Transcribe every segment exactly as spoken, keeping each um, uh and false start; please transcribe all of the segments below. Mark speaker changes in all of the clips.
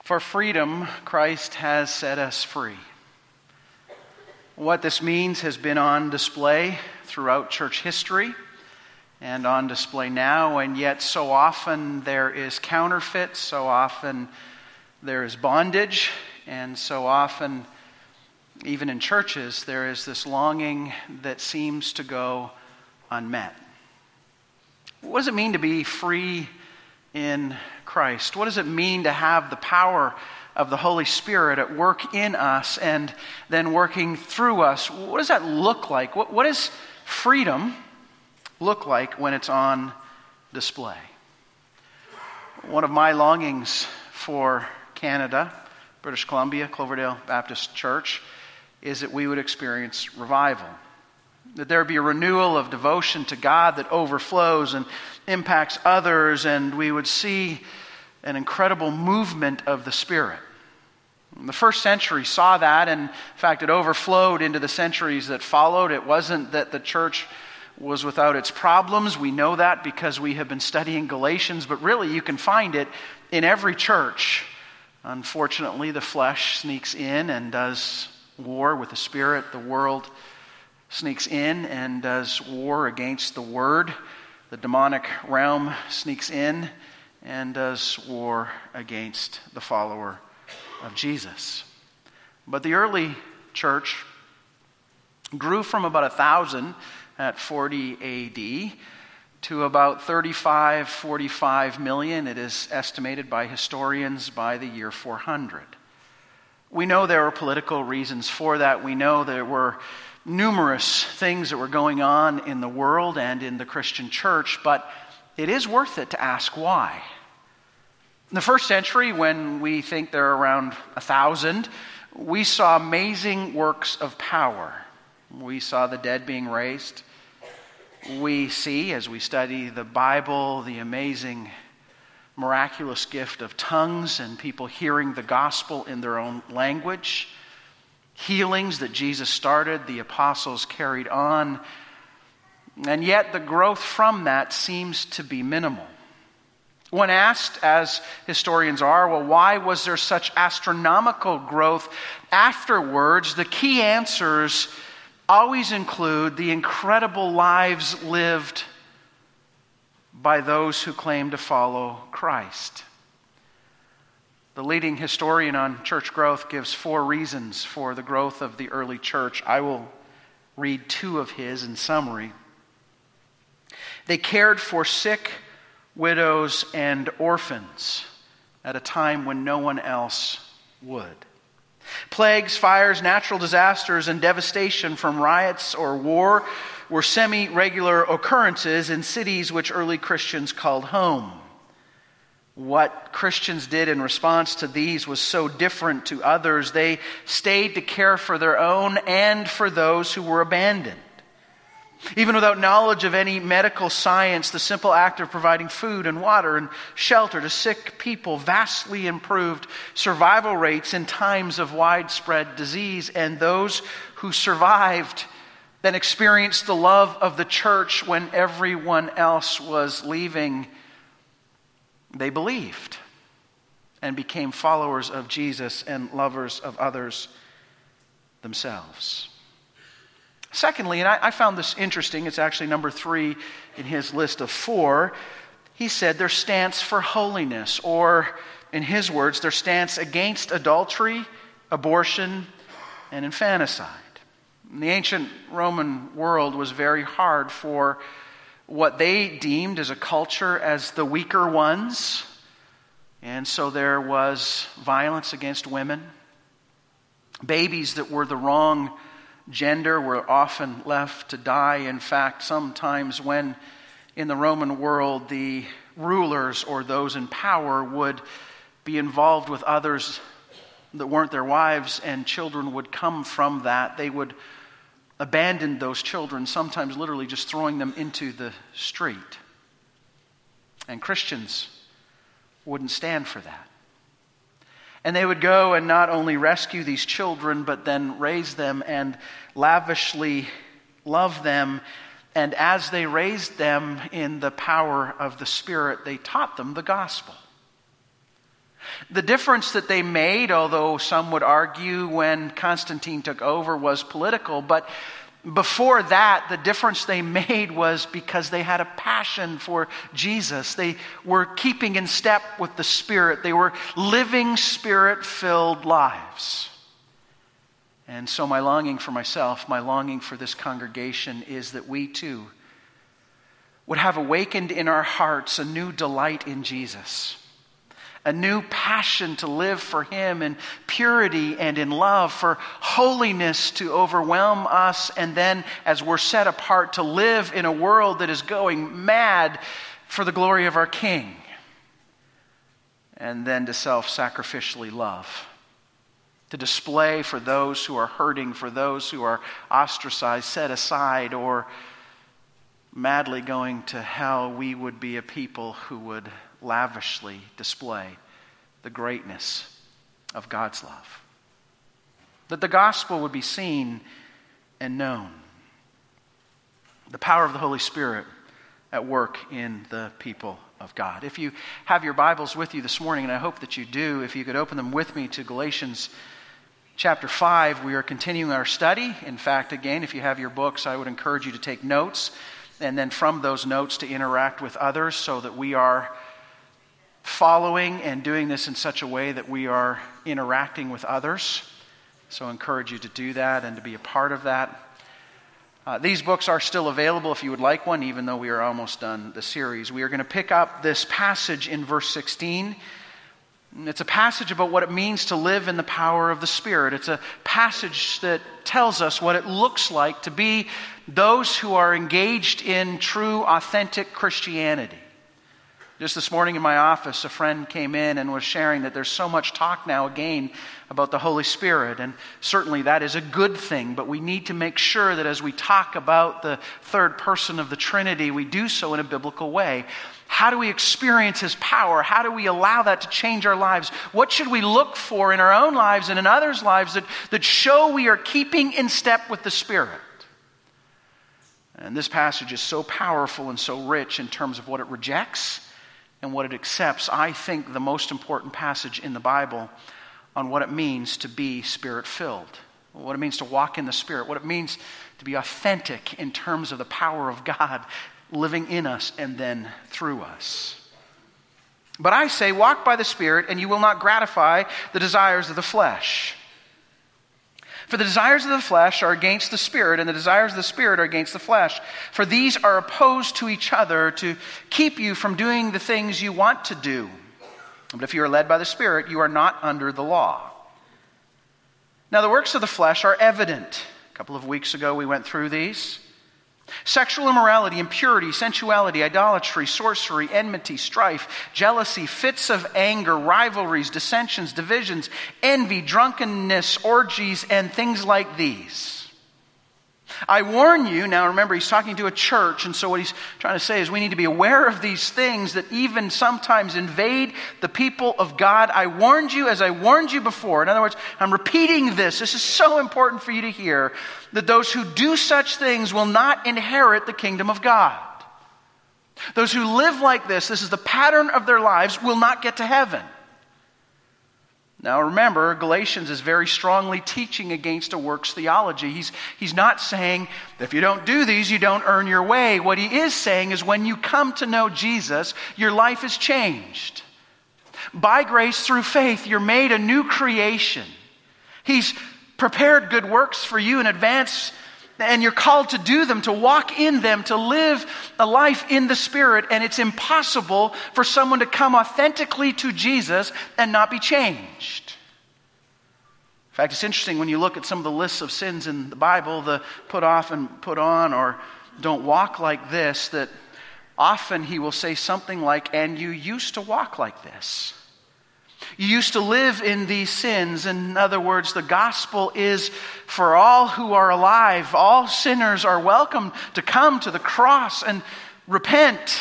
Speaker 1: For freedom, Christ has set us free. What this means has been on display throughout church history and on display now, and yet so often there is counterfeit, so often there is bondage, and so often, even in churches, there is this longing that seems to go unmet. What does it mean to be free in Christ? What does it mean to have the power of the Holy Spirit at work in us and then working through us? What does that look like? What, what does freedom look like when it's on display? One of my longings for Canada, British Columbia, Cloverdale Baptist Church, is that we would experience revival. That there be a renewal of devotion to God that overflows and impacts others, and we would see an incredible movement of the Spirit. The first century saw that, and in fact it overflowed into the centuries that followed. It wasn't that the church was without its problems. We know that because we have been studying Galatians, but really you can find it in every church. Unfortunately, the flesh sneaks in and does war with the Spirit. The world sneaks in and does war against the Word. The demonic realm sneaks in and does war against the follower of Jesus. But the early church grew from about a thousand at forty A D to about thirty-five, forty-five million. It is estimated by historians by the year four hundred. We know there were political reasons for that. We know there were numerous things that were going on in the world and in the Christian church, but it is worth it to ask why. In the first century, when we think there are around a thousand, we saw amazing works of power. We saw the dead being raised. We see, as we study the Bible, the amazing, miraculous gift of tongues and people hearing the gospel in their own language. Healings that Jesus started, the apostles carried on. And yet the growth from that seems to be minimal. When asked, as historians are, well, why was there such astronomical growth afterwards? The key answers always include the incredible lives lived by those who claim to follow Christ. The leading historian on church growth gives four reasons for the growth of the early church. I will read two of his in summary. They cared for sick, widows, and orphans at a time when no one else would. Plagues, fires, natural disasters, and devastation from riots or war were semi-regular occurrences in cities which early Christians called home. What Christians did in response to these was so different to others. They stayed to care for their own and for those who were abandoned. Even without knowledge of any medical science, the simple act of providing food and water and shelter to sick people vastly improved survival rates in times of widespread disease. And those who survived then experienced the love of the church when everyone else was leaving. They believed and became followers of Jesus and lovers of others themselves. Secondly, and I, I found this interesting, it's actually number three in his list of four, he said their stance for holiness, or in his words, their stance against adultery, abortion, and infanticide. In the ancient Roman world was very hard for what they deemed as a culture as the weaker ones. And so there was violence against women. Babies that were the wrong gender were often left to die. In fact, sometimes when in the Roman world the rulers or those in power would be involved with others that weren't their wives, and children would come from that, they would abandon those children, sometimes literally just throwing them into the street. And Christians wouldn't stand for that. And they would go and not only rescue these children, but then raise them and lavishly love them. And as they raised them in the power of the Spirit, they taught them the gospel. The difference that they made, although some would argue when Constantine took over, was political, but before that, the difference they made was because they had a passion for Jesus. They were keeping in step with the Spirit. They were living Spirit-filled lives. And so my longing for myself, my longing for this congregation is that we too would have awakened in our hearts a new delight in Jesus. A new passion to live for Him in purity and in love, for holiness to overwhelm us, and then as we're set apart to live in a world that is going mad for the glory of our King. And then to self-sacrificially love. To display for those who are hurting, for those who are ostracized, set aside, or madly going to hell, we would be a people who would lavishly display the greatness of God's love. That the gospel would be seen and known. The power of the Holy Spirit at work in the people of God. If you have your Bibles with you this morning, and I hope that you do, if you could open them with me to Galatians chapter five, we are continuing our study. In fact, again, if you have your books, I would encourage you to take notes, and then from those notes to interact with others so that we are following and doing this in such a way that we are interacting with others. So I encourage you to do that and to be a part of that. Uh, these books are still available if you would like one, even though we are almost done the series. We are going to pick up this passage in verse sixteen. It's a passage about what it means to live in the power of the Spirit. It's a passage that tells us what it looks like to be those who are engaged in true, authentic Christianity. Just this morning in my office, a friend came in and was sharing that there's so much talk now again about the Holy Spirit. And certainly that is a good thing, but we need to make sure that as we talk about the third person of the Trinity, we do so in a biblical way. How do we experience His power? How do we allow that to change our lives? What should we look for in our own lives and in others' lives that, that show we are keeping in step with the Spirit? And this passage is so powerful and so rich in terms of what it rejects and what it accepts. I think the most important passage in the Bible on what it means to be Spirit-filled, what it means to walk in the Spirit, what it means to be authentic in terms of the power of God living in us and then through us. But I say, walk by the Spirit, and you will not gratify the desires of the flesh. For the desires of the flesh are against the Spirit, and the desires of the Spirit are against the flesh. For these are opposed to each other to keep you from doing the things you want to do. But if you are led by the Spirit, you are not under the law. Now the works of the flesh are evident. A couple of weeks ago we went through these. Sexual immorality, impurity, sensuality, idolatry, sorcery, enmity, strife, jealousy, fits of anger, rivalries, dissensions, divisions, envy, drunkenness, orgies, and things like these. I warn you, now remember he's talking to a church, and so what he's trying to say is we need to be aware of these things that even sometimes invade the people of God. I warned you as I warned you before. In other words, I'm repeating this. This is so important for you to hear, that those who do such things will not inherit the kingdom of God. Those who live like this, this is the pattern of their lives, will not get to heaven. Now remember, Galatians is very strongly teaching against a works theology. He's, he's not saying, if you don't do these, you don't earn your way. What he is saying is when you come to know Jesus, your life is changed. By grace through faith, you're made a new creation. He's prepared good works for you in advance, and you're called to do them, to walk in them, to live a life in the Spirit. And it's impossible for someone to come authentically to Jesus and not be changed. In fact, it's interesting when you look at some of the lists of sins in the Bible, the put off and put on, or don't walk like this, that often he will say something like, and you used to walk like this. You used to live in these sins. In other words, the gospel is for all who are alive. All sinners are welcome to come to the cross and repent.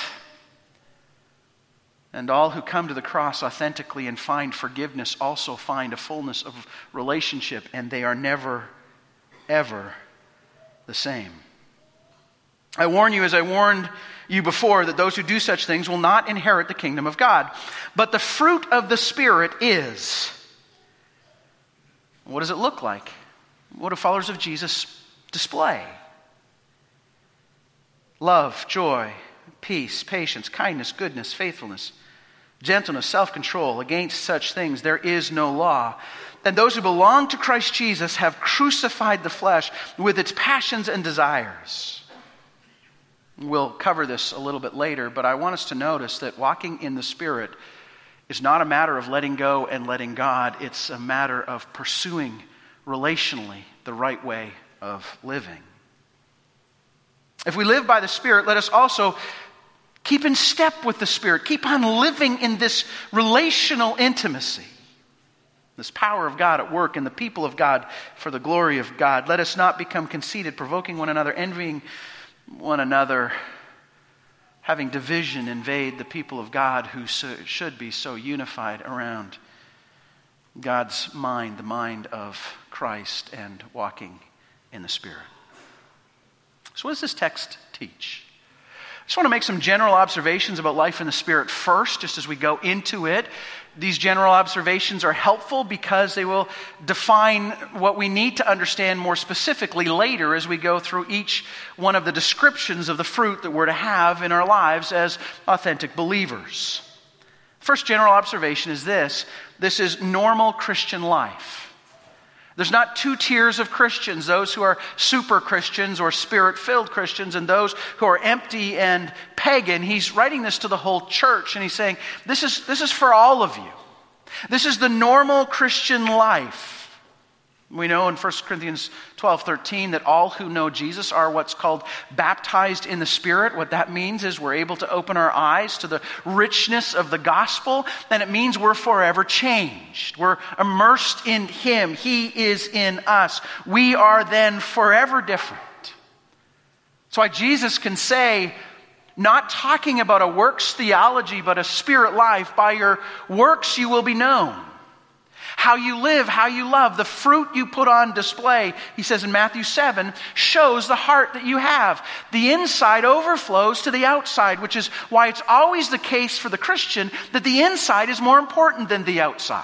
Speaker 1: And all who come to the cross authentically and find forgiveness also find a fullness of relationship, and they are never, ever the same. I warn you, as I warned you before, that those who do such things will not inherit the kingdom of God. But the fruit of the Spirit is... What does it look like? What do followers of Jesus display? Love, joy, peace, patience, kindness, goodness, faithfulness, gentleness, self-control. Against such things there is no law. And those who belong to Christ Jesus have crucified the flesh with its passions and desires. We'll cover this a little bit later, but I want us to notice that walking in the Spirit is not a matter of letting go and letting God. It's a matter of pursuing relationally the right way of living. If we live by the Spirit, let us also keep in step with the Spirit. Keep on living in this relational intimacy. This power of God at work in the people of God for the glory of God. Let us not become conceited, provoking one another, envying one another, having division invade the people of God who so, should be so unified around God's mind, the mind of Christ, and walking in the Spirit. So what does this text teach? I just want to make some general observations about life in the Spirit first, just as we go into it. These general observations are helpful because they will define what we need to understand more specifically later as we go through each one of the descriptions of the fruit that we're to have in our lives as authentic believers. First general observation is this: this is normal Christian life. There's not two tiers of Christians, those who are super Christians or Spirit-filled Christians and those who are empty and pagan. He's writing this to the whole church, and he's saying, this is, this is for all of you. This is the normal Christian life. We know in First Corinthians twelve thirteen that all who know Jesus are what's called baptized in the Spirit. What that means is we're able to open our eyes to the richness of the gospel, and it means we're forever changed. We're immersed in Him. He is in us. We are then forever different. That's why Jesus can say, not talking about a works theology, but a spirit life, by your works you will be known. How you live, how you love, the fruit you put on display, he says in Matthew seven, shows the heart that you have. The inside overflows to the outside, which is why it's always the case for the Christian that the inside is more important than the outside.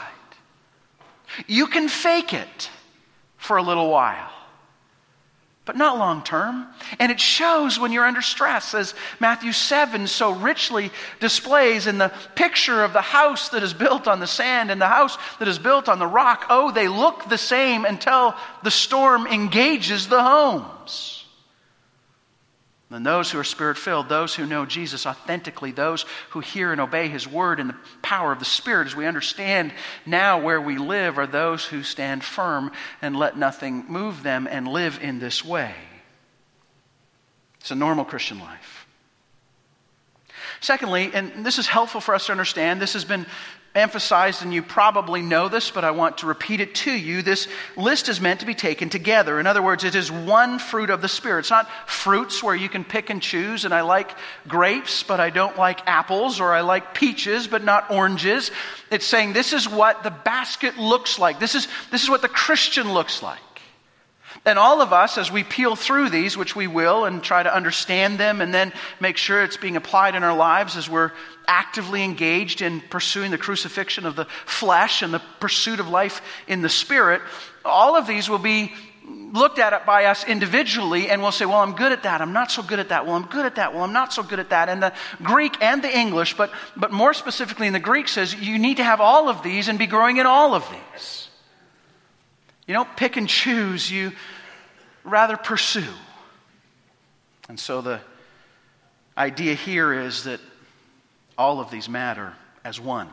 Speaker 1: You can fake it for a little while, but not long term. And it shows when you're under stress, as Matthew seven so richly displays in the picture of the house that is built on the sand and the house that is built on the rock. Oh, they look the same until the storm engages the homes. And those who are Spirit-filled, those who know Jesus authentically, those who hear and obey His word in the power of the Spirit, as we understand now where we live, are those who stand firm and let nothing move them and live in this way. It's a normal Christian life. Secondly, and this is helpful for us to understand, this has been emphasized, and you probably know this, but I want to repeat it to you. This list is meant to be taken together. In other words, it is one fruit of the Spirit. It's not fruits where you can pick and choose, and I like grapes, but I don't like apples, or I like peaches, but not oranges. It's saying this is what the basket looks like. This is, this is what the Christian looks like. And all of us, as we peel through these, which we will, and try to understand them and then make sure it's being applied in our lives as we're actively engaged in pursuing the crucifixion of the flesh and the pursuit of life in the Spirit, all of these will be looked at by us individually, and we'll say, well, I'm good at that, I'm not so good at that, well, I'm good at that, well, I'm not so good at that. And the Greek and the English, but, but more specifically in the Greek, says you need to have all of these and be growing in all of these. You don't pick and choose, you rather pursue. And so the idea here is that all of these matter as one.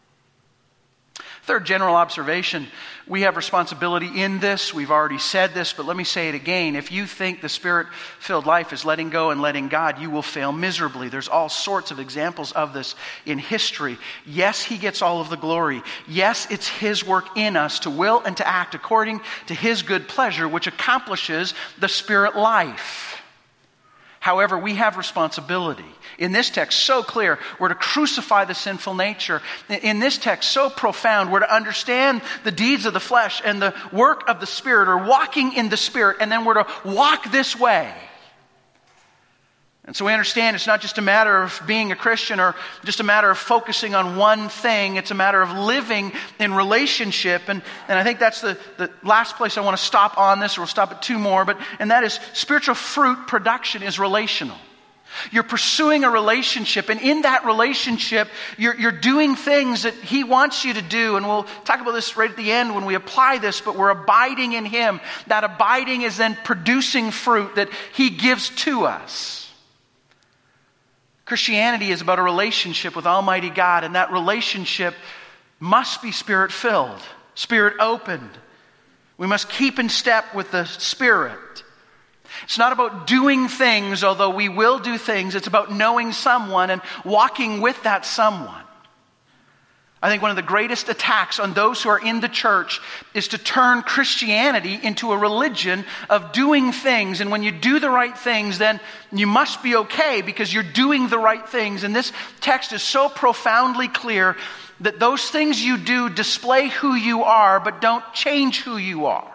Speaker 1: Third general observation, we have responsibility in this. We've already said this, but let me say it again. If you think the Spirit-filled life is letting go and letting God, you will fail miserably. There's all sorts of examples of this in history. Yes, He gets all of the glory. Yes, it's His work in us to will and to act according to His good pleasure, which accomplishes the Spirit life. However, we have responsibility. In this text, so clear, we're to crucify the sinful nature. In this text, so profound, we're to understand the deeds of the flesh and the work of the Spirit, or walking in the Spirit, and then we're to walk this way. And so we understand it's not just a matter of being a Christian or just a matter of focusing on one thing. It's a matter of living in relationship. And, and I think that's the, the last place I want to stop on this, or we'll stop at two more. But, and that is spiritual fruit production is relational. You're pursuing a relationship, and in that relationship, you're, you're doing things that He wants you to do. And we'll talk about this right at the end when we apply this, but we're abiding in Him. That abiding is then producing fruit that He gives to us. Christianity is about a relationship with Almighty God, and that relationship must be Spirit-filled, Spirit-opened. We must keep in step with the Spirit. It's not about doing things, although we will do things. It's about knowing someone and walking with that someone. I think one of the greatest attacks on those who are in the church is to turn Christianity into a religion of doing things. And when you do the right things, then you must be okay because you're doing the right things. And this text is so profoundly clear that those things you do display who you are, but don't change who you are.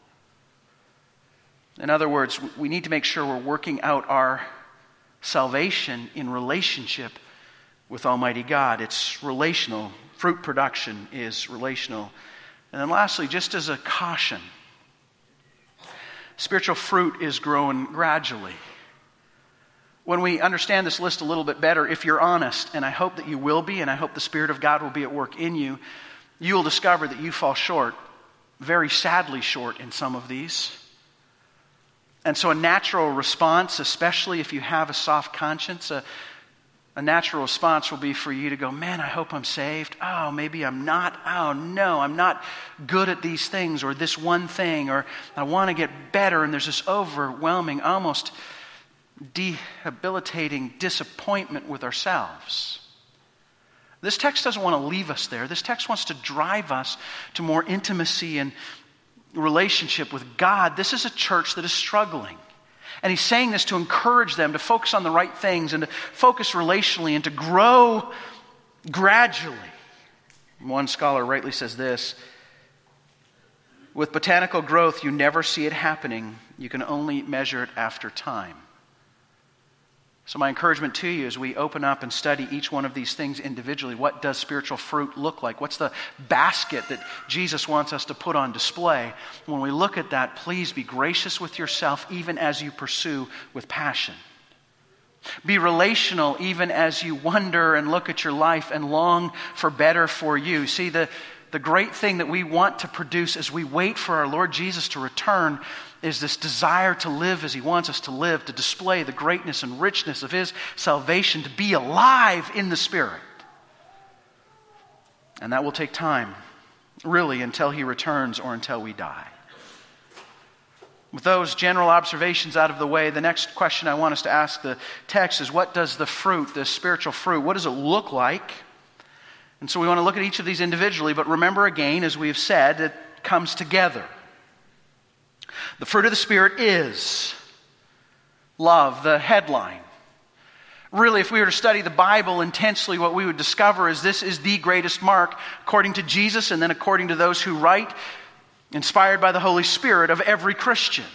Speaker 1: In other words, we need to make sure we're working out our salvation in relationship with Almighty God. It's relational. Fruit production is relational. And then lastly, just as a caution, spiritual fruit is grown gradually. When we understand this list a little bit better, if you're honest, and I hope that you will be, and I hope the Spirit of God will be at work in you, you will discover that you fall short, very sadly short in some of these. And so a natural response, especially if you have a soft conscience, a A natural response will be for you to go, man, I hope I'm saved. Oh, maybe I'm not. Oh, no, I'm not good at these things or this one thing, or I want to get better. And there's this overwhelming, almost debilitating disappointment with ourselves. This text doesn't want to leave us there. This text wants to drive us to more intimacy and relationship with God. This is a church that is struggling. And he's saying this to encourage them to focus on the right things and to focus relationally and to grow gradually. One scholar rightly says this: with botanical growth, you never see it happening. You can only measure it after time. So my encouragement to you as we open up and study each one of these things individually, what does spiritual fruit look like? What's the basket that Jesus wants us to put on display? When we look at that, please be gracious with yourself even as you pursue with passion. Be relational even as you wonder and look at your life and long for better for you. See, the, the great thing that we want to produce as we wait for our Lord Jesus to return is this desire to live as He wants us to live, to display the greatness and richness of His salvation, to be alive in the Spirit. And that will take time, really, until He returns or until we die. With those general observations out of the way, the next question I want us to ask the text is, what does the fruit, the spiritual fruit, what does it look like? And so we want to look at each of these individually, but remember again, as we have said, it comes together. The fruit of the Spirit is love, the headline. Really, if we were to study the Bible intensely, what we would discover is this is the greatest mark, according to Jesus and then according to those who write, inspired by the Holy Spirit, of every Christian.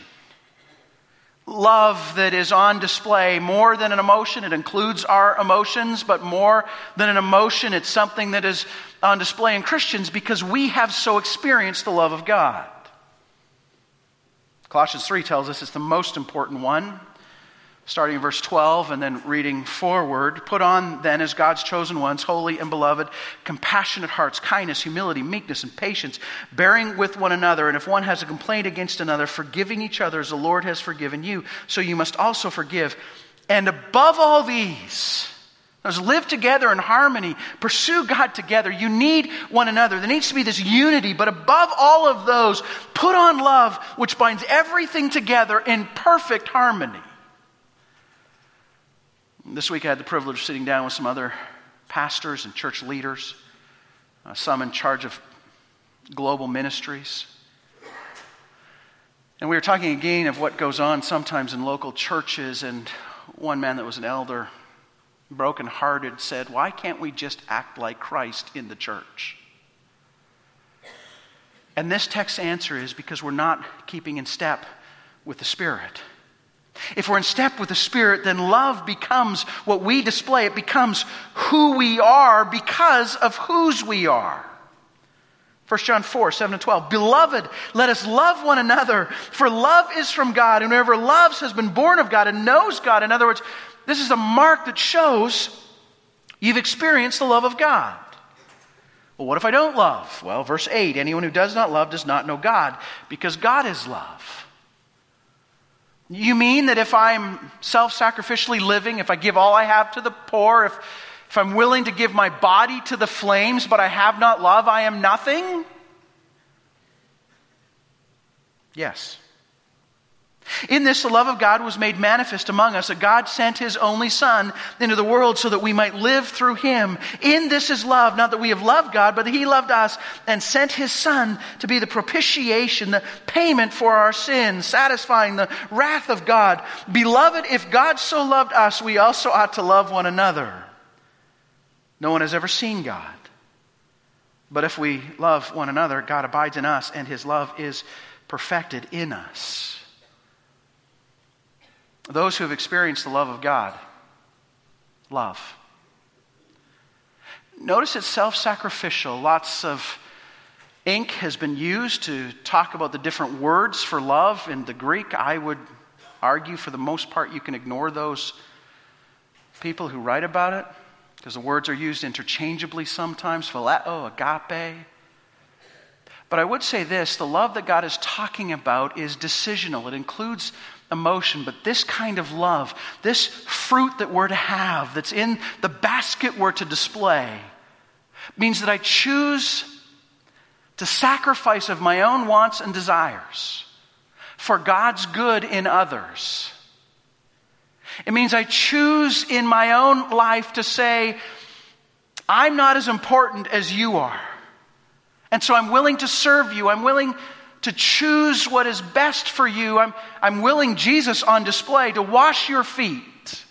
Speaker 1: Love that is on display more than an emotion. It includes our emotions, but more than an emotion, it's something that is on display in Christians because we have so experienced the love of God. Colossians three tells us it's the most important one. Starting in verse twelve and then reading forward. Put on then as God's chosen ones, holy and beloved, compassionate hearts, kindness, humility, meekness, and patience, bearing with one another. And if one has a complaint against another, forgiving each other as the Lord has forgiven you, so you must also forgive. And above all these, let's live together in harmony. Pursue God together. You need one another. There needs to be this unity. But above all of those, put on love, which binds everything together in perfect harmony. This week I had the privilege of sitting down with some other pastors and church leaders, uh, some in charge of global ministries. And we were talking again of what goes on sometimes in local churches, and one man that was an elder, brokenhearted, said, why can't we just act like Christ in the church? And this text's answer is because we're not keeping in step with the Spirit. If we're in step with the Spirit, then love becomes what we display. It becomes who we are because of whose we are. First John four, seven and twelve. Beloved, let us love one another, for love is from God, and whoever loves has been born of God and knows God. In other words, this is a mark that shows you've experienced the love of God. Well, what if I don't love? Well, verse eight, anyone who does not love does not know God, because God is love. You mean that if I'm self-sacrificially living, if I give all I have to the poor, if, if I'm willing to give my body to the flames, but I have not love, I am nothing? Yes. In this, the love of God was made manifest among us, that God sent His only Son into the world so that we might live through Him. In this is love, not that we have loved God, but that He loved us and sent His Son to be the propitiation, the payment for our sins, satisfying the wrath of God. Beloved, if God so loved us, we also ought to love one another. No one has ever seen God. But if we love one another, God abides in us, and His love is perfected in us. Those who have experienced the love of God, love. Notice it's self-sacrificial. Lots of ink has been used to talk about the different words for love in the Greek. I would argue for the most part you can ignore those people who write about it, because the words are used interchangeably sometimes, phileo, agape. But I would say this, the love that God is talking about is decisional. It includes emotion, but this kind of love, this fruit that we're to have, that's in the basket we're to display, means that I choose to sacrifice of my own wants and desires for God's good in others. It means I choose in my own life to say, I'm not as important as you are. And so I'm willing to serve you. I'm willing to choose what is best for you. I'm, I'm willing, Jesus on display, to wash your feet.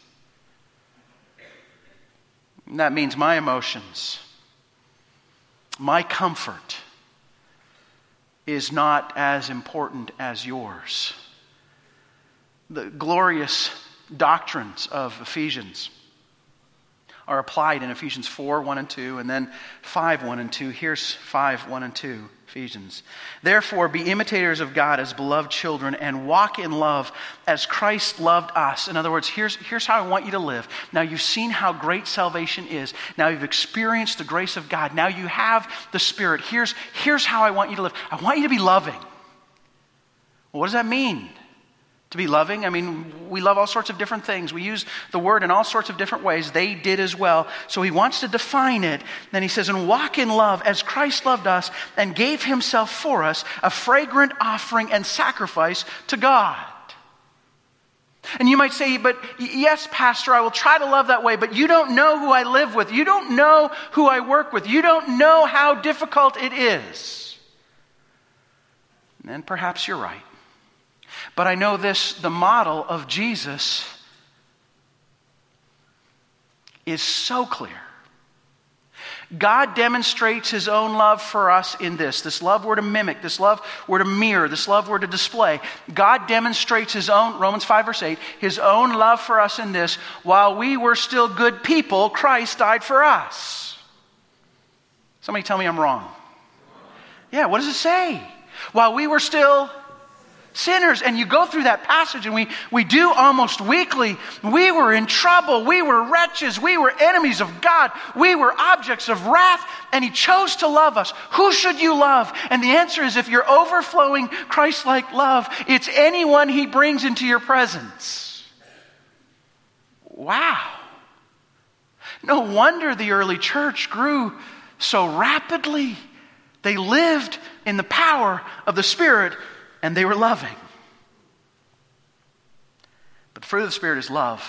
Speaker 1: And that means my emotions, my comfort is not as important as yours. The glorious doctrines of Ephesians are applied in Ephesians four, one and two, and then five, one and two. Here's five, one and two, Ephesians. Therefore, be imitators of God as beloved children and walk in love as Christ loved us. In other words, here's, here's how I want you to live. Now you've seen how great salvation is. Now you've experienced the grace of God. Now you have the Spirit. Here's, here's how I want you to live. I want you to be loving. Well, what does that mean? To be loving? I mean, we love all sorts of different things. We use the word in all sorts of different ways. They did as well. So he wants to define it. Then he says, and walk in love as Christ loved us and gave himself for us, a fragrant offering and sacrifice to God. And you might say, but yes, Pastor, I will try to love that way, but you don't know who I live with. You don't know who I work with. You don't know how difficult it is. And perhaps you're right. But I know this, the model of Jesus is so clear. God demonstrates his own love for us in this. This love we're to mimic. This love we're to mirror. This love we're to display. God demonstrates his own, Romans five verse eight, his own love for us in this. While we were still good people, Christ died for us. Somebody tell me I'm wrong. Yeah, what does it say? While we were still sinners. And you go through that passage, and we, we do almost weekly. We were in trouble. We were wretches. We were enemies of God. We were objects of wrath, and he chose to love us. Who should you love? And the answer is, if you're overflowing Christ-like love, it's anyone he brings into your presence. Wow. No wonder the early church grew so rapidly. They lived in the power of the Spirit, and they were loving. But the fruit of the Spirit is love.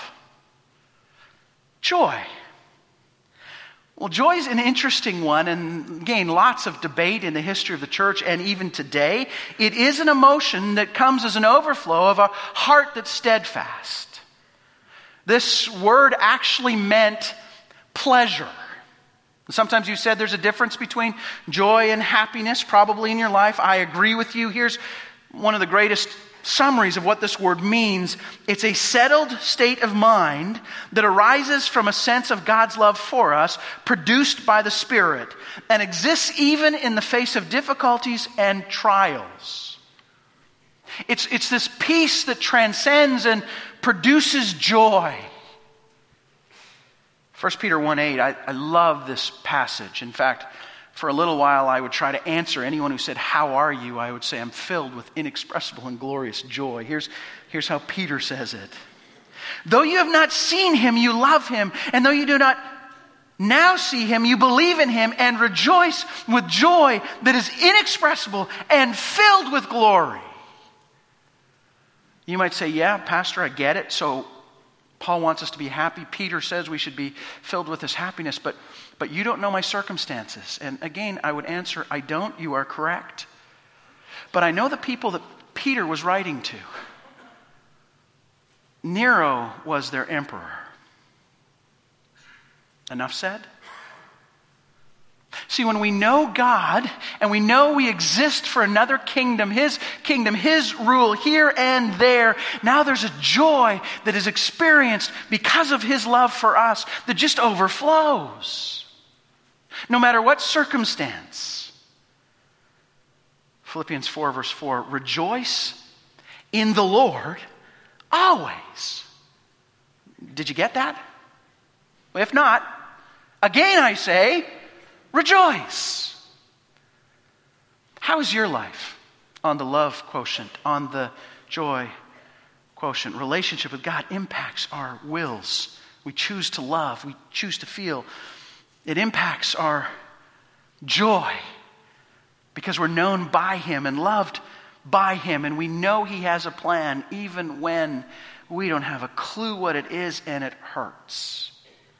Speaker 1: Joy. Well, joy is an interesting one, and again, lots of debate in the history of the church and even today. It is an emotion that comes as an overflow of a heart that's steadfast. This word actually meant pleasure. Sometimes you said there's a difference between joy and happiness, probably in your life. I agree with you. Here's one of the greatest summaries of what this word means. It's a settled state of mind that arises from a sense of God's love for us, produced by the Spirit, and exists even in the face of difficulties and trials. It's, it's this peace that transcends and produces joy. First Peter one eight, I, I love this passage. In fact, for a little while I would try to answer anyone who said, "How are you?" I would say, "I'm filled with inexpressible and glorious joy." Here's, here's how Peter says it. "Though you have not seen him, you love him. And though you do not now see him, you believe in him and rejoice with joy that is inexpressible and filled with glory." You might say, "Yeah, Pastor, I get it. So Paul wants us to be happy. Peter says we should be filled with his happiness, but, but you don't know my circumstances." And again, I would answer, I don't. You are correct. But I know the people that Peter was writing to. Nero was their emperor. Enough said? See, when we know God and we know we exist for another kingdom, His kingdom, His rule here and there, now there's a joy that is experienced because of His love for us that just overflows. No matter what circumstance. Philippians four verse four, "Rejoice in the Lord always." Did you get that? Well, if not, again I say, rejoice. How is your life on the love quotient, on the joy quotient? Relationship with God impacts our wills. We choose to love. We choose to feel. It impacts our joy because we're known by Him and loved by Him, and we know He has a plan even when we don't have a clue what it is and it hurts.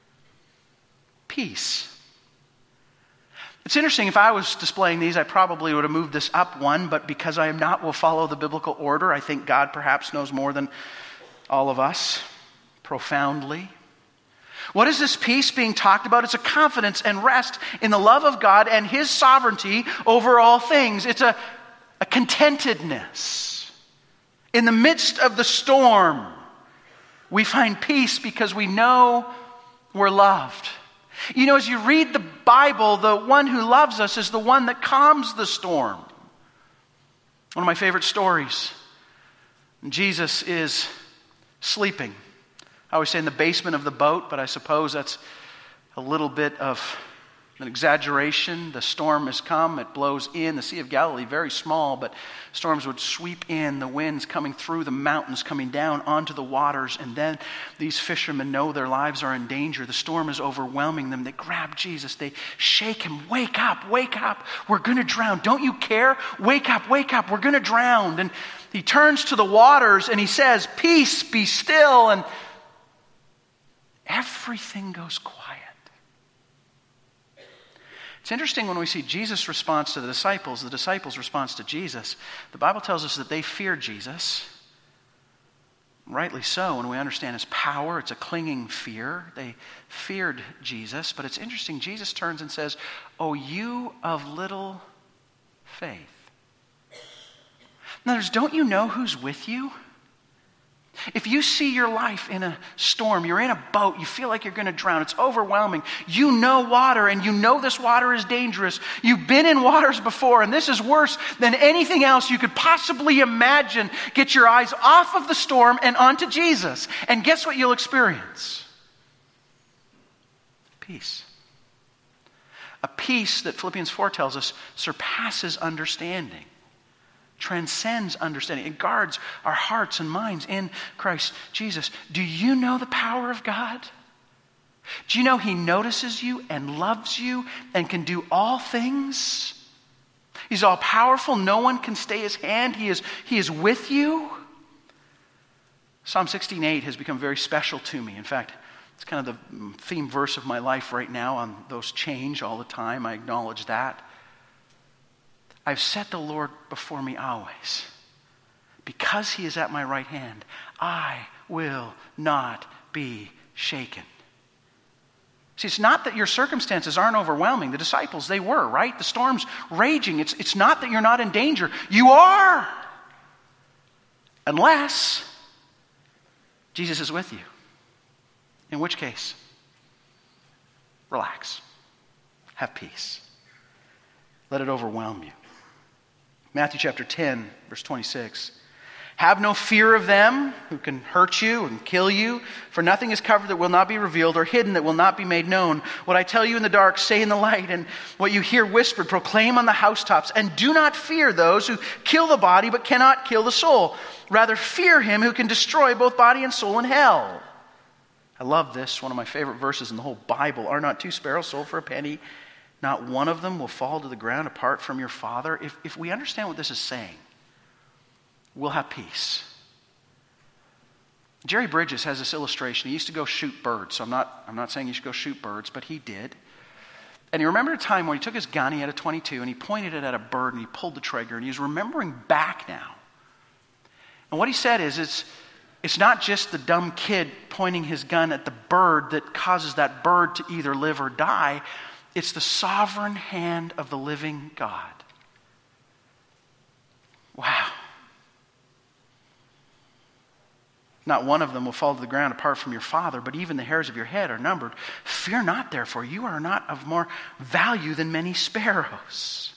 Speaker 1: Peace. It's interesting, if I was displaying these, I probably would have moved this up one, but because I am not, we'll follow the biblical order. I think God perhaps knows more than all of us, profoundly. What is this peace being talked about? It's a confidence and rest in the love of God and His sovereignty over all things. It's a, a contentedness. In the midst of the storm, we find peace because we know we're loved. You know, as you read the Bible, the one who loves us is the one that calms the storm. One of my favorite stories. Jesus is sleeping. I always say in the basement of the boat, but I suppose that's a little bit of an exaggeration. The storm has come. It blows in. The Sea of Galilee, very small, but storms would sweep in. The winds coming through the mountains, coming down onto the waters. And then these fishermen know their lives are in danger. The storm is overwhelming them. They grab Jesus. They shake Him. "Wake up, wake up. We're going to drown. Don't you care? Wake up, wake up. We're going to drown." And He turns to the waters and He says, "Peace, be still." And everything goes quiet. It's interesting when we see Jesus' response to the disciples, the disciples' response to Jesus. The Bible tells us that they feared Jesus. Rightly so, and we understand His power. It's a clinging fear. They feared Jesus. But it's interesting, Jesus turns and says, "Oh, you of little faith." In other words, don't you know who's with you? If you see your life in a storm, you're in a boat, you feel like you're going to drown, it's overwhelming. You know water, and you know this water is dangerous. You've been in waters before, and this is worse than anything else you could possibly imagine. Get your eyes off of the storm and onto Jesus. And guess what you'll experience? Peace. A peace that Philippians four tells us surpasses understanding. Transcends understanding. It guards our hearts and minds in Christ Jesus. Do you know the power of God? Do you know He notices you and loves you and can do all things? He's all powerful. No one can stay His hand. He is, he is with you. Psalm sixteen eight has become very special to me. In fact, it's kind of the theme verse of my life right now. On those change all the time. I acknowledge that. "I've set the Lord before me always. Because He is at my right hand, I will not be shaken." See, it's not that your circumstances aren't overwhelming. The disciples, they were, right? The storm's raging. It's, it's not that you're not in danger. You are. Unless Jesus is with you. In which case, relax. Have peace. Let it overwhelm you. Matthew chapter ten, verse twenty-six. Have no fear of them who can hurt you and kill you, for nothing is covered that will not be revealed, or hidden that will not be made known. What I tell you in the dark, say in the light, and what you hear whispered, proclaim on the housetops. And do not fear those who kill the body but cannot kill the soul. Rather fear him who can destroy both body and soul in hell. I love this, one of my favorite verses in the whole Bible. Are not two sparrows sold for a penny? Not one of them will fall to the ground apart from your Father. If, if we understand what this is saying, we'll have peace. Jerry Bridges has this illustration. He used to go shoot birds. So I'm not, I'm not saying you should go shoot birds, but he did. And he remembered a time when he took his gun, he had a twenty-two, and he pointed it at a bird and he pulled the trigger. And he's remembering back now. And what he said is, it's, it's not just the dumb kid pointing his gun at the bird that causes that bird to either live or die. It's the sovereign hand of the living God. Wow. Not one of them will fall to the ground apart from your Father, but even the hairs of your head are numbered. Fear not, therefore, you are not of more value than many sparrows.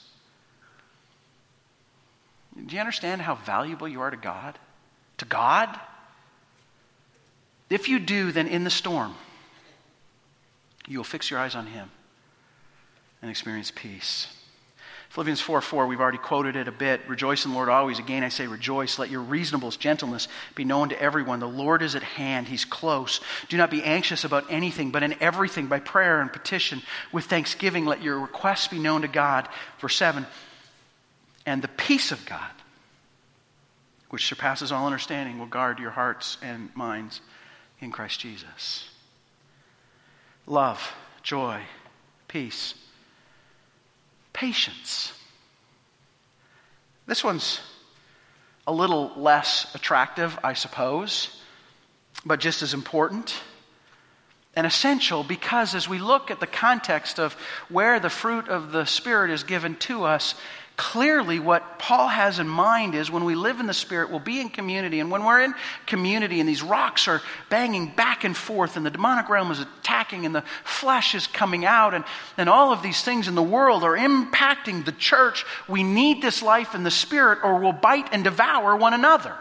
Speaker 1: Do you understand how valuable you are to God? To God? If you do, then in the storm, you will fix your eyes on Him and experience peace. Philippians four four, we've already quoted it a bit. Rejoice in the Lord always. Again, I say rejoice. Let your reasonableness, gentleness be known to everyone. The Lord is at hand. He's close. Do not be anxious about anything, but in everything, by prayer and petition, with thanksgiving, let your requests be known to God. Verse seven, and the peace of God, which surpasses all understanding, will guard your hearts and minds in Christ Jesus. Love, joy, peace, patience. This one's a little less attractive, I suppose, but just as important and essential, because as we look at the context of where the fruit of the Spirit is given to us, clearly what Paul has in mind is when we live in the Spirit, we'll be in community. And when we're in community and these rocks are banging back and forth and the demonic realm is attacking and the flesh is coming out and, and all of these things in the world are impacting the church, we need this life in the Spirit or we'll bite and devour one another.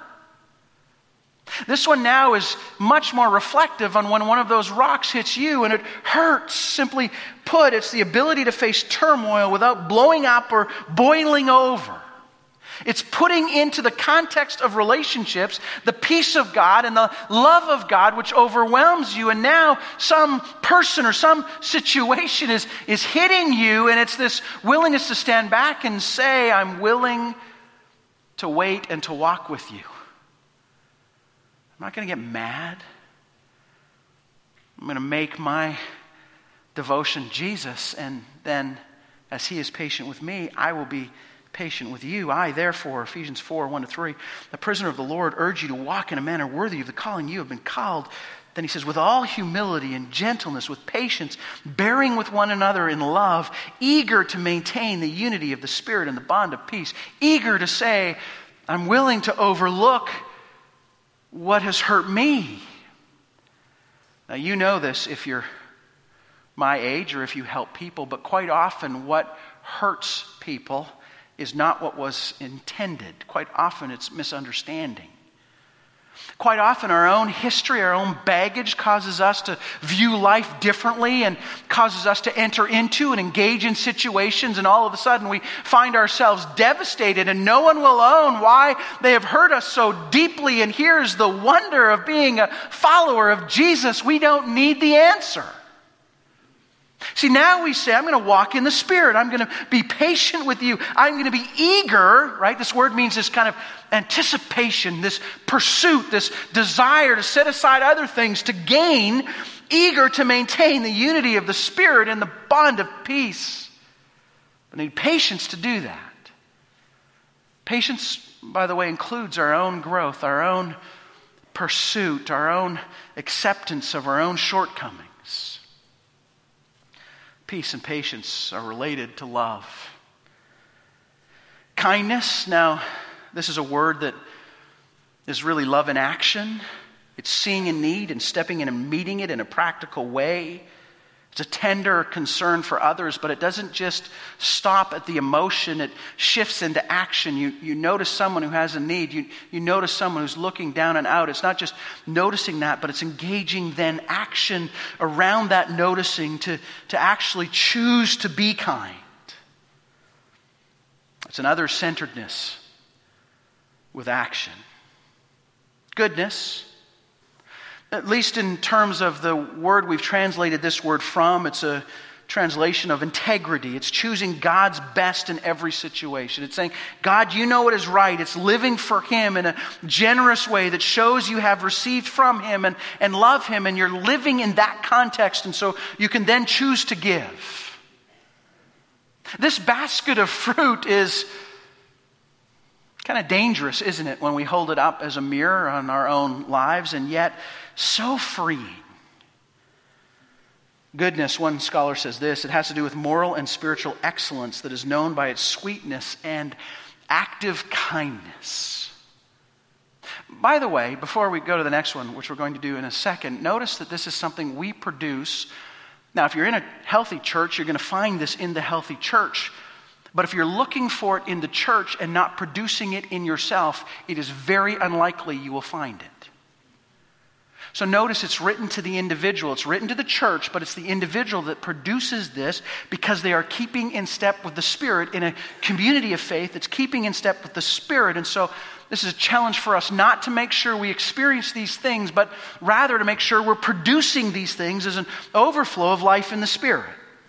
Speaker 1: This one now is much more reflective on when one of those rocks hits you and it hurts. Simply put, it's the ability to face turmoil without blowing up or boiling over. It's putting into the context of relationships the peace of God and the love of God which overwhelms you. And now some person or some situation is, is hitting you, and it's this willingness to stand back and say, I'm willing to wait and to walk with you. I'm not going to get mad. I'm going to make my devotion Jesus, and then as He is patient with me, I will be patient with you. I, therefore, Ephesians four, one to three, the prisoner of the Lord, urge you to walk in a manner worthy of the calling you have been called. Then he says, with all humility and gentleness, with patience, bearing with one another in love, eager to maintain the unity of the Spirit and the bond of peace, eager to say, I'm willing to overlook what has hurt me. Now, you know this if you're my age or if you help people, but quite often what hurts people is not what was intended. Quite often it's misunderstanding. Quite often our own history, our own baggage causes us to view life differently and causes us to enter into and engage in situations, and all of a sudden we find ourselves devastated and no one will own why they have hurt us so deeply. And here's the wonder of being a follower of Jesus. We don't need the answer. See, now we say, I'm going to walk in the Spirit. I'm going to be patient with you. I'm going to be eager, right? This word means this kind of anticipation, this pursuit, this desire to set aside other things to gain, eager to maintain the unity of the Spirit and the bond of peace. I need patience to do that. Patience, by the way, includes our own growth, our own pursuit, our own acceptance of our own shortcomings. Peace and patience are related to love. Kindness, now, this is a word that is really love in action. It's seeing a need and stepping in and meeting it in a practical way. It's a tender concern for others, but it doesn't just stop at the emotion. It shifts into action. You, you notice someone who has a need. You, you notice someone who's looking down and out. It's not just noticing that, but it's engaging then action around that noticing to, to actually choose to be kind. It's an other-centeredness with action. Goodness, at least in terms of the word we've translated this word from, it's a translation of integrity. It's choosing God's best in every situation. It's saying, God, you know what is right. It's living for Him in a generous way that shows you have received from Him and, and love Him, and you're living in that context, and so you can then choose to give. This basket of fruit is kind of dangerous, isn't it, when we hold it up as a mirror on our own lives, and yet so freeing. Goodness, one scholar says this, it has to do with moral and spiritual excellence that is known by its sweetness and active kindness. By the way, before we go to the next one, which we're going to do in a second, notice that this is something we produce. Now, if you're in a healthy church, you're going to find this in the healthy church. But if you're looking for it in the church and not producing it in yourself, it is very unlikely you will find it. So notice it's written to the individual. It's written to the church, but it's the individual that produces this because they are keeping in step with the Spirit in a community of faith that's keeping in step with the Spirit. And so this is a challenge for us not to make sure we experience these things, but rather to make sure we're producing these things as an overflow of life in the Spirit.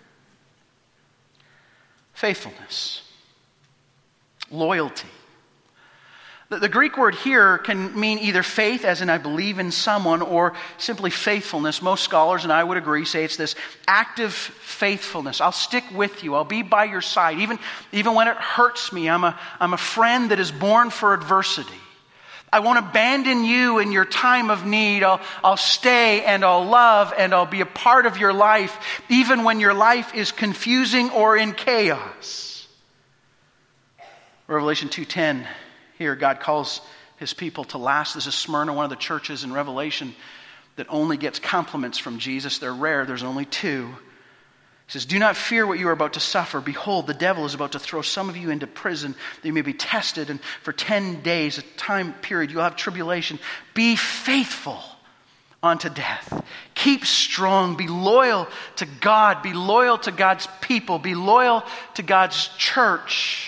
Speaker 1: Faithfulness. Loyalty. The, the Greek word here can mean either faith, as in I believe in someone, or simply faithfulness. Most scholars, and I would agree, say it's this active faithfulness. I'll stick with you. I'll be by your side. Even, even when it hurts me, I'm a, I'm a friend that is born for adversity. I won't abandon you in your time of need. I'll, I'll stay and I'll love and I'll be a part of your life, even when your life is confusing or in chaos. Revelation two ten, here God calls His people to last. This is Smyrna, one of the churches in Revelation that only gets compliments from Jesus. They're rare. There's only two. He says, do not fear what you are about to suffer. Behold, the devil is about to throw some of you into prison that you may be tested. And for ten days, a time period, you'll have tribulation. Be faithful unto death. Keep strong. Be loyal to God. Be loyal to God's people. Be loyal to God's church.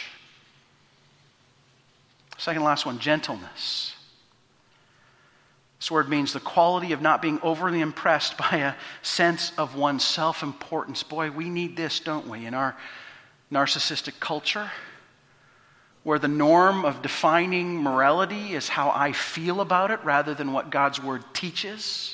Speaker 1: Second last one, gentleness. This word means the quality of not being overly impressed by a sense of one's self-importance. Boy, we need this, don't we, in our narcissistic culture, where the norm of defining morality is how I feel about it rather than what God's Word teaches.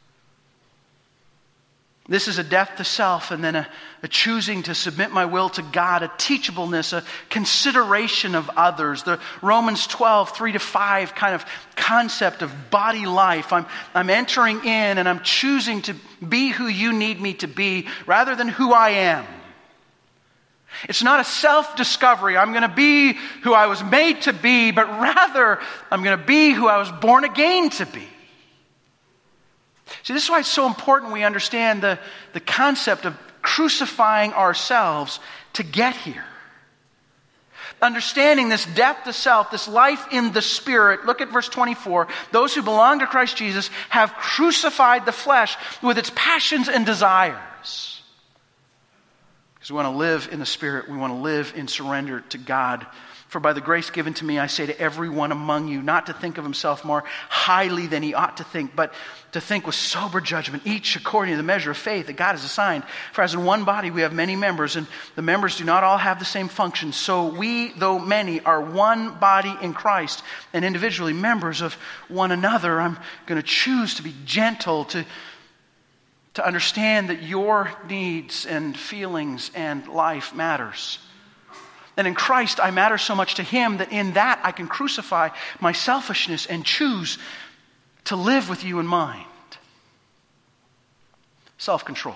Speaker 1: This is a death to self and then a, a choosing to submit my will to God, a teachableness, a consideration of others. The Romans twelve, three to five kind of concept of body life. I'm, I'm entering in and I'm choosing to be who you need me to be rather than who I am. It's not a self-discovery. I'm going to be who I was made to be, but rather I'm going to be who I was born again to be. See, this is why it's so important we understand the, the concept of crucifying ourselves to get here. Understanding this death to self, this life in the Spirit. Look at verse twenty-four. Those who belong to Christ Jesus have crucified the flesh with its passions and desires. Because we want to live in the Spirit. We want to live in surrender to God. For by the grace given to me, I say to everyone among you, not to think of himself more highly than he ought to think, but to think with sober judgment, each according to the measure of faith that God has assigned. For as in one body we have many members, and the members do not all have the same function. So we, though many, are one body in Christ, and individually members of one another. I'm going to choose to be gentle, to, to understand that your needs and feelings and life matters. And in Christ, I matter so much to Him that in that I can crucify my selfishness and choose to live with you in mind. Self-control.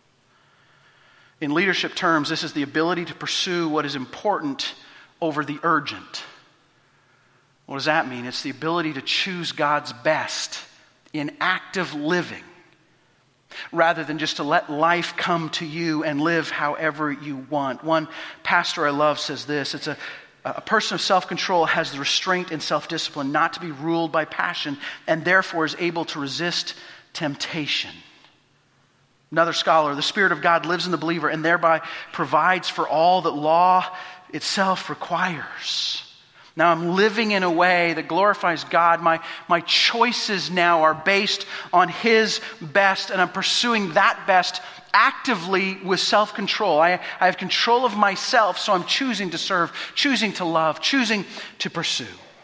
Speaker 1: In leadership terms, this is the ability to pursue what is important over the urgent. What does that mean? It's the ability to choose God's best in active living, rather than just to let life come to you and live however you want. One pastor I love says this: it's a, a person of self-control has the restraint and self-discipline not to be ruled by passion, and therefore is able to resist temptation. Another scholar: the Spirit of God lives in the believer and thereby provides for all that law itself requires. Now I'm living in a way that glorifies God. My, my choices now are based on His best, and I'm pursuing that best actively with self-control. I, I have control of myself, so I'm choosing to serve, choosing to love, choosing to pursue.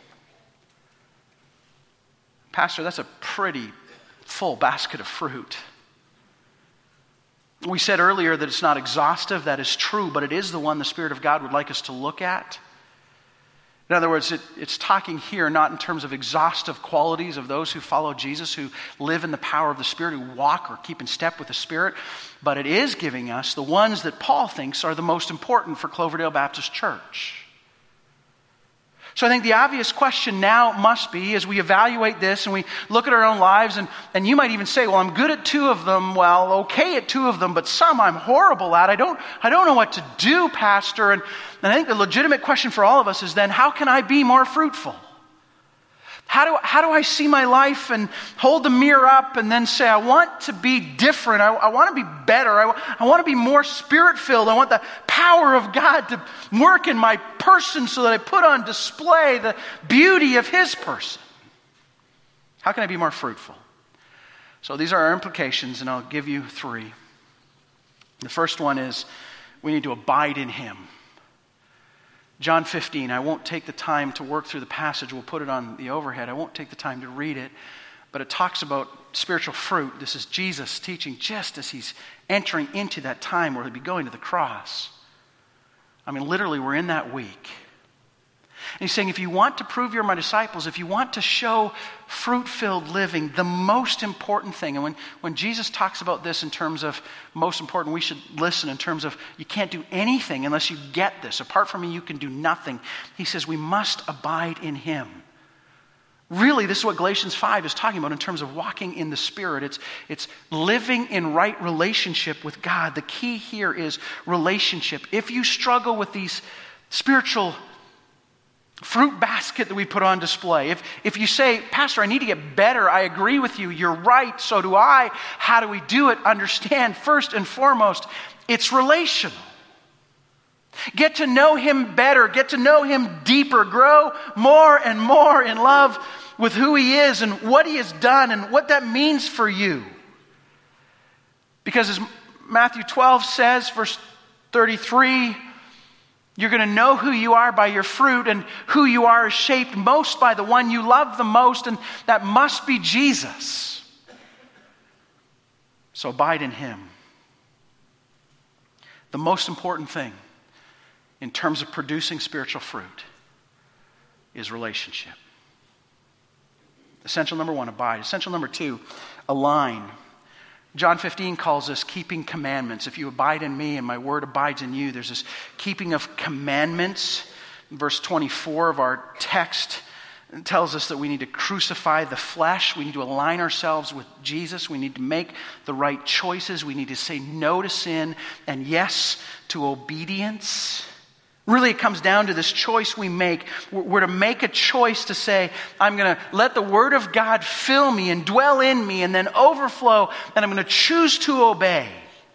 Speaker 1: Pastor, that's a pretty full basket of fruit. We said earlier that it's not exhaustive. That is true, but it is the one the Spirit of God would like us to look at. In other words, it, it's talking here not in terms of exhaustive qualities of those who follow Jesus, who live in the power of the Spirit, who walk or keep in step with the Spirit, but it is giving us the ones that Paul thinks are the most important for Cloverdale Baptist Church. So I think the obvious question now must be, as we evaluate this and we look at our own lives, and, and you might even say, well, I'm good at two of them, well, okay at two of them, but some I'm horrible at. I don't, I don't know what to do, Pastor. And, and I think the legitimate question for all of us is then, how can I be more fruitful? How do, how do I see my life and hold the mirror up and then say, I want to be different. I, I want to be better. I, I want to be more Spirit-filled. I want the power of God to work in my person so that I put on display the beauty of His person. How can I be more fruitful? So these are our implications, and I'll give you three. The first one is we need to abide in Him. John fifteen, I won't take the time to work through the passage. We'll put it on the overhead. I won't take the time to read it. But it talks about spiritual fruit. This is Jesus teaching just as He's entering into that time where He'll be going to the cross. I mean, literally, we're in that week. And He's saying, if you want to prove you're my disciples, if you want to show fruit-filled living, the most important thing, and when, when Jesus talks about this in terms of most important, we should listen in terms of you can't do anything unless you get this. Apart from me, you can do nothing. He says we must abide in Him. Really, this is what Galatians five is talking about in terms of walking in the Spirit. It's, it's living in right relationship with God. The key here is relationship. If you struggle with these spiritual fruit basket that we put on display. If, if you say, Pastor, I need to get better, I agree with you, you're right, so do I. How do we do it? Understand, first and foremost, it's relational. Get to know Him better, get to know Him deeper, grow more and more in love with who He is and what He has done and what that means for you. Because as Matthew twelve says, verse thirty-three, you're going to know who you are by your fruit, and who you are is shaped most by the one you love the most, and that must be Jesus. So abide in Him. The most important thing in terms of producing spiritual fruit is relationship. Essential number one, abide. Essential number two, align. John fifteen calls us keeping commandments. If you abide in me and my word abides in you, there's this keeping of commandments. Verse twenty-four of our text tells us that we need to crucify the flesh. We need to align ourselves with Jesus. We need to make the right choices. We need to say no to sin and yes to obedience. Really, it comes down to this choice we make. We're to make a choice to say, I'm going to let the Word of God fill me and dwell in me and then overflow, and I'm going to choose to obey.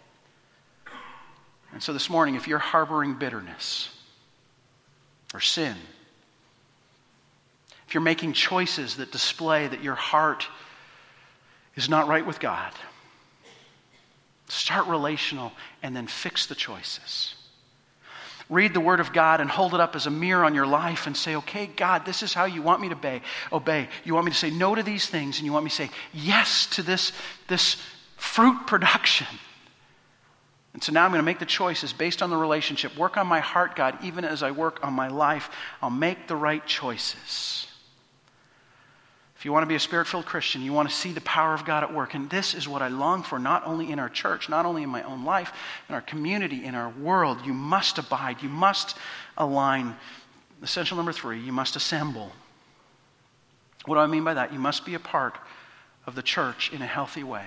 Speaker 1: And so this morning, if you're harboring bitterness or sin, if you're making choices that display that your heart is not right with God, start relational and then fix the choices. Read the Word of God and hold it up as a mirror on your life and say, okay, God, this is how you want me to obey. obey. You want me to say no to these things, and you want me to say yes to this, this fruit production. And so now I'm going to make the choices based on the relationship. Work on my heart, God, even as I work on my life. I'll make the right choices. If you want to be a Spirit-filled Christian, you want to see the power of God at work. And this is what I long for, not only in our church, not only in my own life, in our community, in our world. You must abide. You must align. Essential number three, you must assemble. What do I mean by that? You must be a part of the church in a healthy way.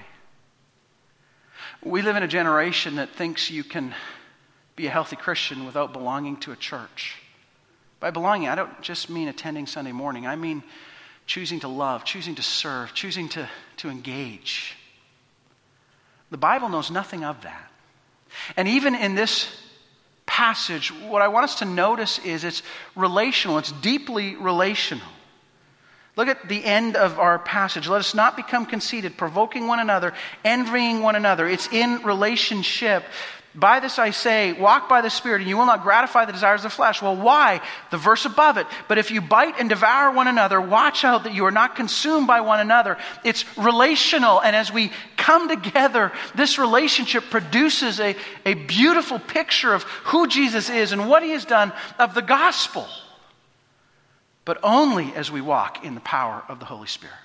Speaker 1: We live in a generation that thinks you can be a healthy Christian without belonging to a church. By belonging, I don't just mean attending Sunday morning. I mean choosing to love, choosing to serve, choosing to, to engage. The Bible knows nothing of that. And even in this passage, what I want us to notice is it's relational. It's deeply relational. Look at the end of our passage. Let us not become conceited, provoking one another, envying one another. It's in relationship. By this I say, walk by the Spirit, and you will not gratify the desires of the flesh. Well, why? The verse above it. But if you bite and devour one another, watch out that you are not consumed by one another. It's relational. And as we come together, this relationship produces a, a beautiful picture of who Jesus is and what he has done, of the gospel. But only as we walk in the power of the Holy Spirit.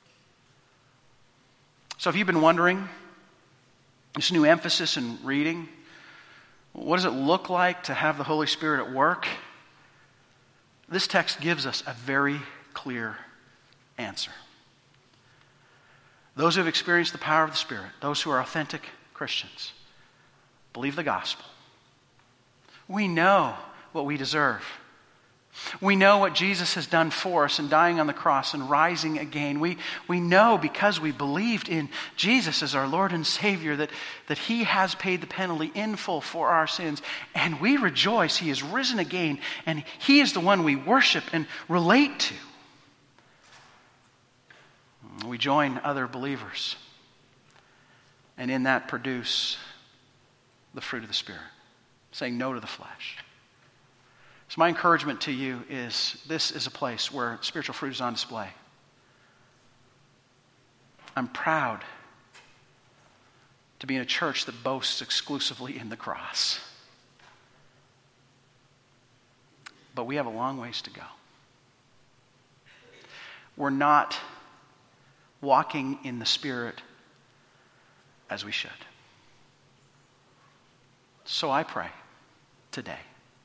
Speaker 1: So if you've been wondering, this new emphasis in reading, what does it look like to have the Holy Spirit at work? This text gives us a very clear answer. Those who have experienced the power of the Spirit, those who are authentic Christians, believe the gospel. We know what we deserve. We know what Jesus has done for us in dying on the cross and rising again. We, we know because we believed in Jesus as our Lord and Savior that, that he has paid the penalty in full for our sins. And we rejoice he is risen again, and he is the one we worship and relate to. We join other believers and in that produce the fruit of the Spirit, saying no to the flesh. So my encouragement to you is this is a place where spiritual fruit is on display. I'm proud to be in a church that boasts exclusively in the cross. But we have a long ways to go. We're not walking in the Spirit as we should. So I pray today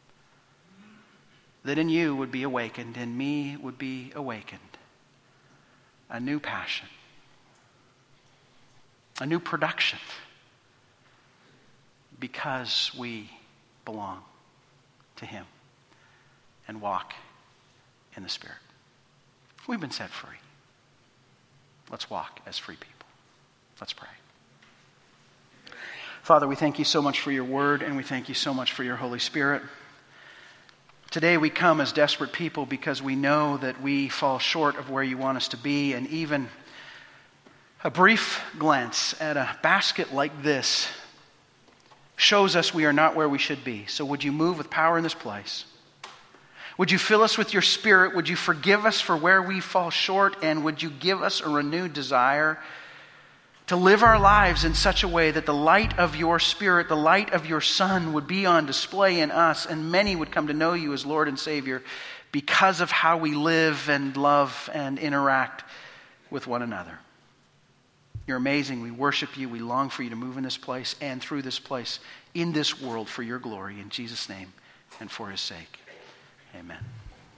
Speaker 1: that in you would be awakened, in me would be awakened, a new passion, a new production, because we belong to him and walk in the Spirit. We've been set free. Let's walk as free people. Let's pray. Father, we thank you so much for your word, and we thank you so much for your Holy Spirit. Today we come as desperate people because we know that we fall short of where you want us to be, and even a brief glance at a basket like this shows us we are not where we should be. So would you move with power in this place? Would you fill us with your Spirit? Would you forgive us for where we fall short? And would you give us a renewed desire to live our lives in such a way that the light of your Spirit, the light of your Son would be on display in us, and many would come to know you as Lord and Savior because of how we live and love and interact with one another. You're amazing. We worship you. We long for you to move in this place and through this place in this world for your glory. In Jesus' name and for his sake. Amen.